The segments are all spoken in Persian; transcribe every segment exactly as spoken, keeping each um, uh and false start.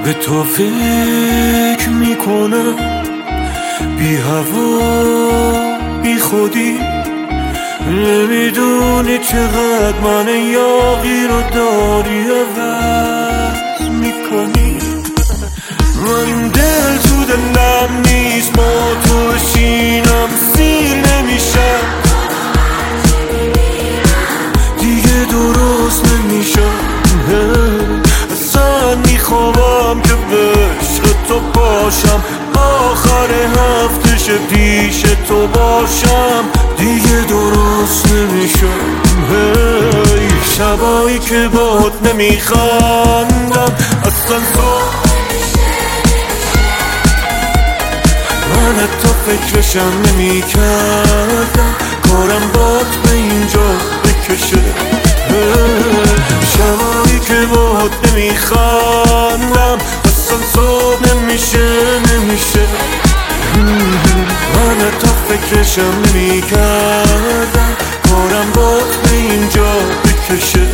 به تو فکر میکنم بی هوا بی خودی، نمیدونی چقدر من یاغی رو داری عوض میکنی. من دل تو دلم نیست، با تو شینم سیر نمیشم، دیگه درست نمیشم. اصلا میخوام که به عشق تو باشم، آخر هفتهش پیش تو باشم، دیگه درست نمیشم. هی شبایی که باهات نمیخندم اصلا تو، من حتی فکرشم نمیکردم کارم بات به اینجا بکشه. شبایی که باهات نمیخندم اصلا صبح نمیشه نمیشه. من حتی فکرشم نمیکردم کارم بات به اینجا بکشه.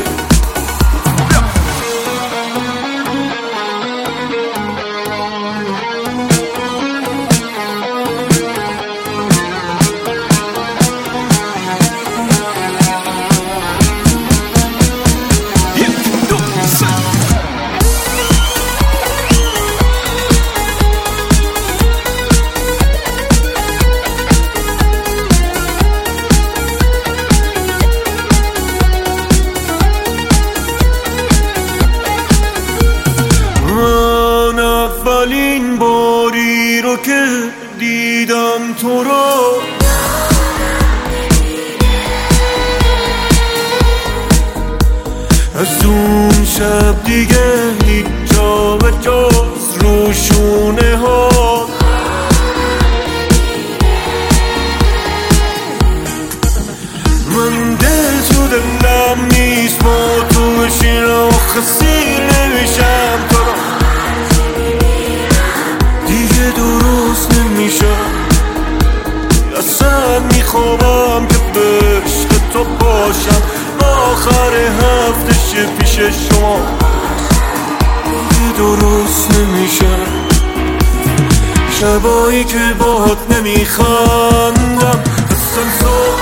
اولین باری رو که دیدم تو رو، از اون شب دیگه هیچ جا به جز روشونه ها، من دل تو دلم نیست، با تو بشین و خسیر نمیشم. تو رو درست نمیشم، اصلا میخوام که به عشق تو باشم، آخر هفتهش پیش شما، درست نمیشم. شبایی که باهات نمیخندم اصلا صبح،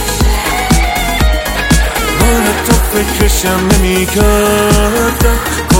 من حتی فکرشم نمیکردم